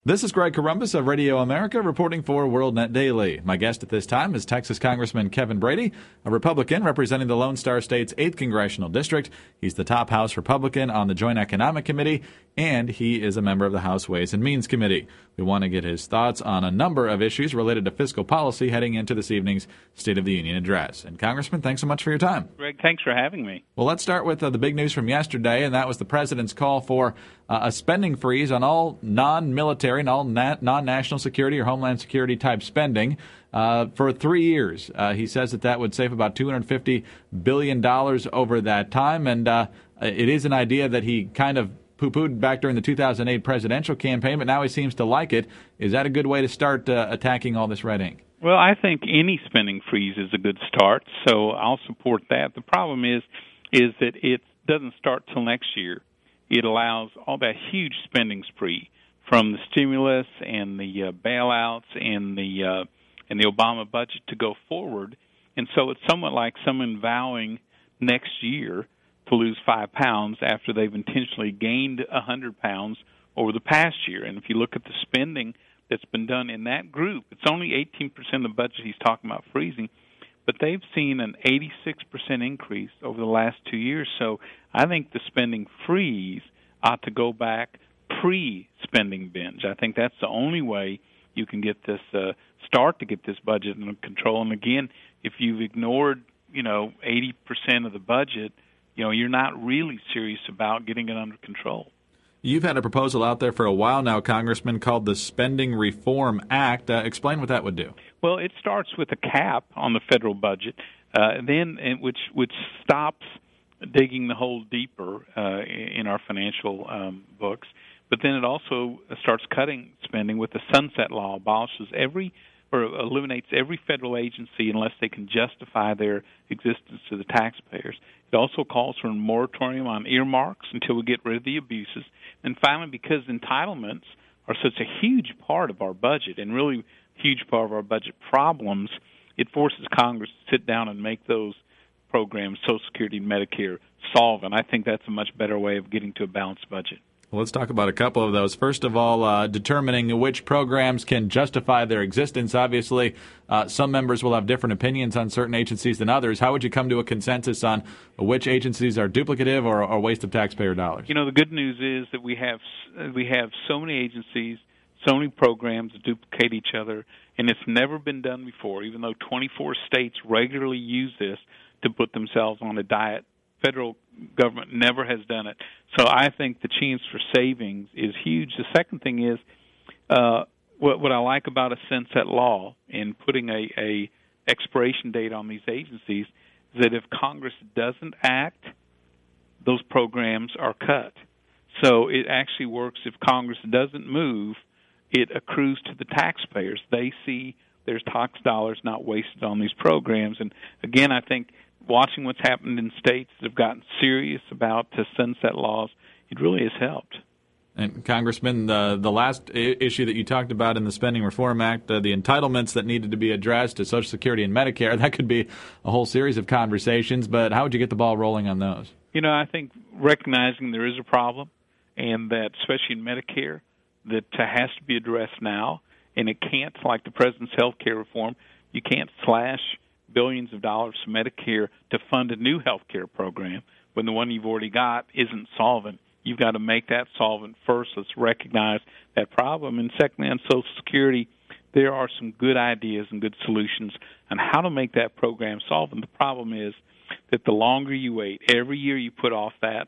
This is Greg Corombos of Radio America reporting for WorldNet Daily. My guest at this time is Texas Congressman Kevin Brady, a Republican representing the Lone Star State's 8th Congressional District. He's the top House Republican on the Joint Economic Committee, and he is a member of the House Ways and Means Committee. We want to get his thoughts on a number of issues related to fiscal policy heading into this evening's State of the Union address. And Congressman, thanks so much for your time. Greg, thanks for having me. Well, let's start with the big news from yesterday, and that was the President's call for a spending freeze on all non-military and all non-national security or homeland security type spending for 3 years. He says that would save about $250 billion over that time, and it is an idea that he kind of poo-pooed back during the 2008 presidential campaign, but now he seems to like it. Is that a good way to start attacking all this red ink? Well, I think any spending freeze is a good start, so I'll support that. The problem is that it doesn't start till next year. It allows all that huge spending spree from the stimulus and the bailouts and the Obama budget to go forward, and so it's somewhat like someone vowing next year to lose 5 pounds after they've intentionally gained 100 pounds over the past year. And if you look at the spending that's been done in that group, it's only 18% of the budget he's talking about freezing, but they've seen an 86% increase over the last 2 years. So I think the spending freeze ought to go back pre-spending binge. I think that's the only way you can get this start to get this budget under control. And again, if you've ignored 80% of the budget, you're not really serious about getting it under control. You've had a proposal out there for a while now, Congressman, called the Spending Reform Act. Explain what that would do. Well, it starts with a cap on the federal budget, which stops digging the hole deeper in our financial books. But then it also starts cutting spending with the sunset law, abolishes eliminates every federal agency unless they can justify their existence to the taxpayers. It also calls for a moratorium on earmarks until we get rid of the abuses. And finally, because entitlements are such a huge part of our budget and really a huge part of our budget problems, it forces Congress to sit down and make those programs, Social Security and Medicare, solvent. I think that's a much better way of getting to a balanced budget. Well, let's talk about a couple of those. First of all, determining which programs can justify their existence. Obviously, some members will have different opinions on certain agencies than others. How would you come to a consensus on which agencies are duplicative or a waste of taxpayer dollars? The good news is that we have so many agencies, so many programs that duplicate each other, and it's never been done before, even though 24 states regularly use this to put themselves on a diet. Federal government never has done it. So I think the chance for savings is huge. The second thing is what I like about a sunset law and putting a expiration date on these agencies is that if Congress doesn't act, those programs are cut. So it actually works if Congress doesn't move, it accrues to the taxpayers. They see their tax dollars not wasted on these programs. And again, I think watching what's happened in states that have gotten serious about sunset laws, it really has helped. And Congressman, the last issue that you talked about in the Spending Reform Act, the entitlements that needed to be addressed to Social Security and Medicare, that could be a whole series of conversations, but how would you get the ball rolling on those? I think recognizing there is a problem and that, especially in Medicare, that has to be addressed now, and it can't, like the President's health care reform, you can't slash billions of dollars from Medicare to fund a new health care program when the one you've already got isn't solvent. You've got to make that solvent first. Let's recognize that problem. And secondly, on Social Security, there are some good ideas and good solutions on how to make that program solvent. The problem is that the longer you wait, every year you put off that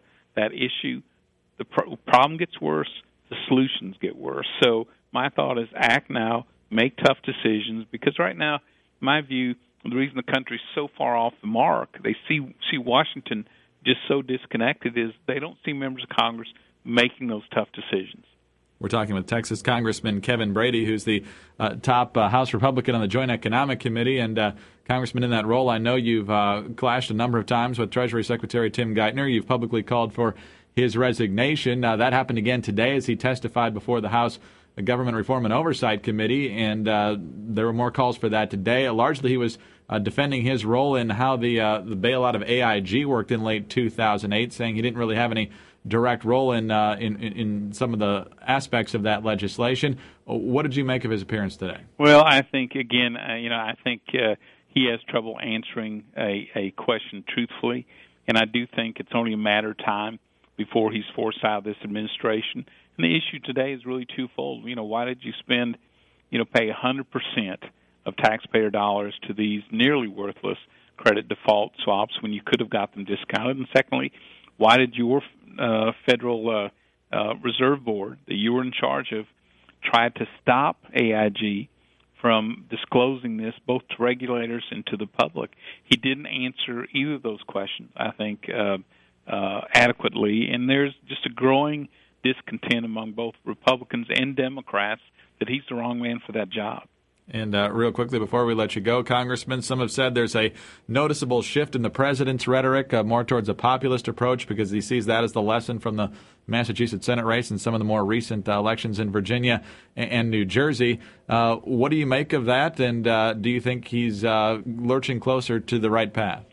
issue, the problem gets worse, the solutions get worse. So my thought is act now, make tough decisions, because right now, in my view, the reason the country is so far off the mark, they see Washington just so disconnected, is they don't see members of Congress making those tough decisions. We're talking with Texas Congressman Kevin Brady, who's the top House Republican on the Joint Economic Committee. And, Congressman, in that role, I know you've clashed a number of times with Treasury Secretary Tim Geithner. You've publicly called for his resignation. That happened again today as he testified before the House Government Reform and Oversight Committee, and there were more calls for that today. Largely, he was defending his role in how the bailout of AIG worked in late 2008, saying he didn't really have any direct role in some of the aspects of that legislation. What did you make of his appearance today? Well, I think again, I think he has trouble answering a question truthfully, and I do think it's only a matter of time before he's forced out of this administration. And the issue today is really twofold. Why did you pay 100% of taxpayer dollars to these nearly worthless credit default swaps when you could have got them discounted? And secondly, why did your Federal Reserve Board that you were in charge of try to stop AIG from disclosing this both to regulators and to the public? He didn't answer either of those questions, I think, adequately, and there's just a growing discontent among both Republicans and Democrats that he's the wrong man for that job. And real quickly before we let you go, Congressman, some have said there's a noticeable shift in the president's rhetoric, more towards a populist approach, because he sees that as the lesson from the Massachusetts Senate race and some of the more recent elections in Virginia and New Jersey. What do you make of that, and do you think he's lurching closer to the right path?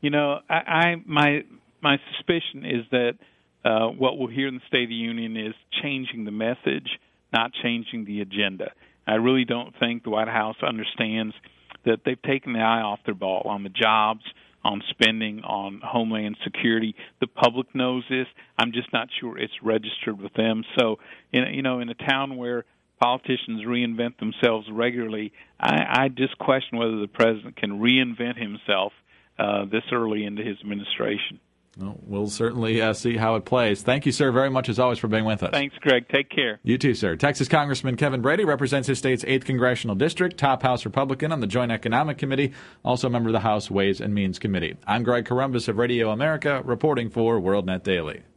My suspicion is that what we'll hear in the State of the Union is changing the message, not changing the agenda. I really don't think the White House understands that they've taken the eye off their ball on the jobs, on spending, on Homeland Security. The public knows this. I'm just not sure it's registered with them. So, in a town where politicians reinvent themselves regularly, I just question whether the president can reinvent himself this early into his administration. Well, we'll certainly see how it plays. Thank you, sir, very much, as always, for being with us. Thanks, Greg. Take care. You too, sir. Texas Congressman Kevin Brady represents his state's 8th Congressional District, top House Republican on the Joint Economic Committee, also a member of the House Ways and Means Committee. I'm Greg Corombos of Radio America, reporting for WorldNet Daily.